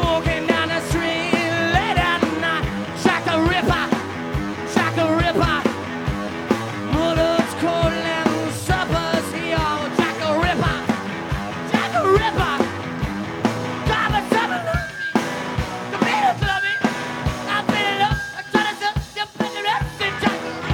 walking down the street late at night. Jack the Ripper, Jack the Ripper. Mother's calling, supper's here. Jack the Ripper, Jack the Ripper. Drive a seven, the Beatles love me. I beat it up, I try to sell, you beat it up, Jack the Ripper.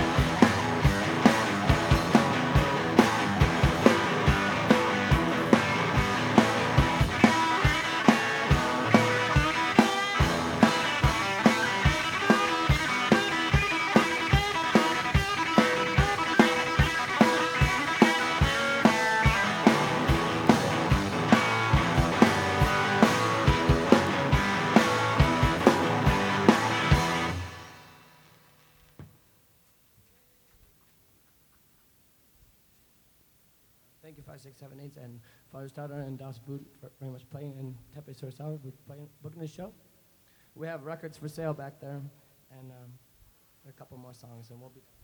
Thank you, 5, 6, 7, 8, and Father Starter and Das Boot for very much playing, and Tepe Sursauer for booking the show. We have records for sale back there, and a couple more songs, and we'll be